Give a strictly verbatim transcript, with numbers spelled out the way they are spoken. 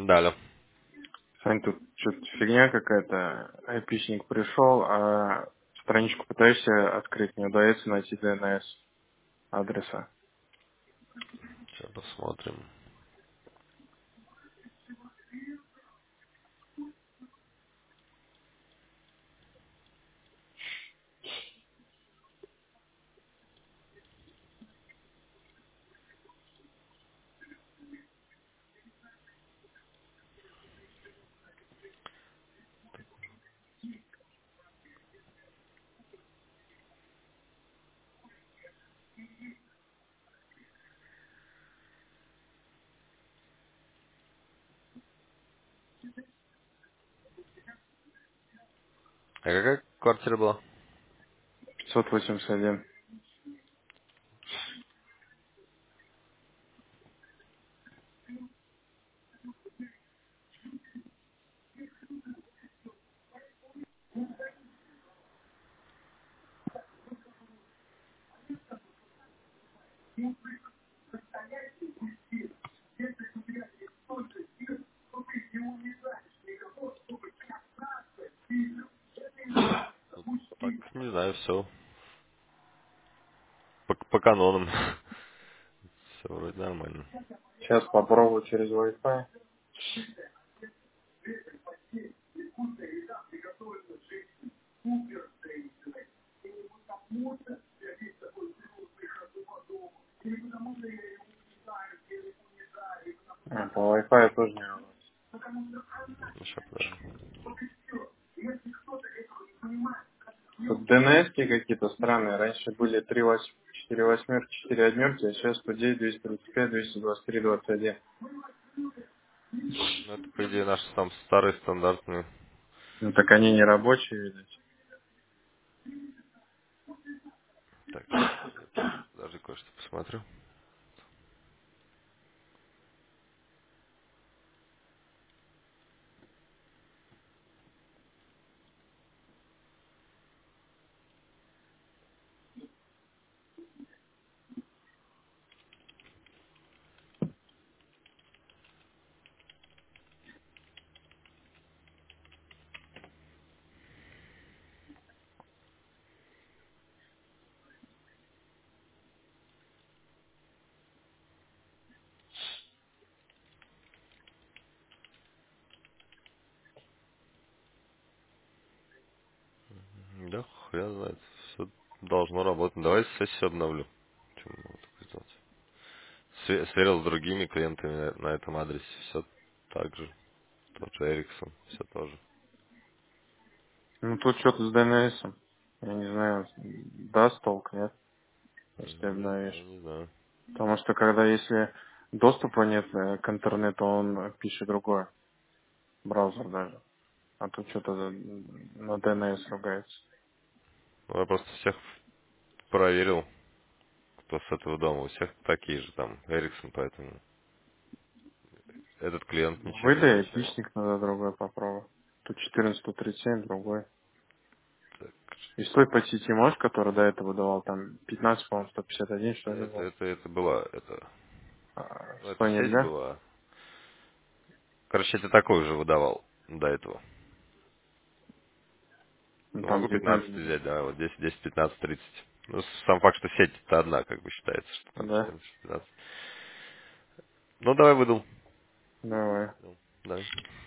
Да, алло. Сань, тут что-то фигня какая-то. Айпишник пришел, а страничку пытаешься открыть, не удается найти ди эн эс адреса. Сейчас посмотрим. А какая квартира была? пятьсот восемьдесят один. Так, не знаю, все. По, по канонам. Все вроде нормально. Сейчас попробую через Wi-Fi. А, по Wi-Fi тоже не работает. Ну, сейчас, подожди. Тут ди эн эс какие-то странные. Раньше были три восьмерки, четыре восьмерки, четыре однерки, а сейчас сто девять, двести тридцать пять, двести двадцать три, двадцать один. Ну, это, по идее, наши там старые стандартные. Ну так они не рабочие, видать. Так, сейчас я тут даже кое-что посмотрю. Да, хрен знает. Все должно работать. Давай сессию обновлю. Чем могу такое сделать? Све- Сверил с другими клиентами на, на этом адресе. Все так же. Тот же Эриксон. Все тоже. Ну тут что-то с ди эн эс. Я не знаю, даст толк, нет, если ты Не знаю, обновишь. не знаю. Потому что когда если доступа нет э, к интернету, он пишет другое. Браузер даже. А тут что-то на ди эн эс ругается. Ну, я просто всех проверил, кто с этого дома. У всех такие же там. Эриксон, поэтому этот клиент ничем не Выдай, отличается. эпичник надо другой попробовать. Тут четырнадцать сто тридцать семь, другой. Так, И стой по сети можешь, который до этого давал, там пятнадцать, по-моему, сто пятьдесят один, что ли, Это, был. это, это была, это, А, ну, это сто сеть нельзя? была. Короче, это такой уже выдавал до этого. Ну Ну, там могу пятнадцать девятнадцать, взять, да, вот десять, десять, пятнадцать, тридцать. Ну, сам факт, что сеть это одна, как бы считается, что там да? четырнадцать, пятнадцать. Ну, давай выдал. Давай. Ну, да.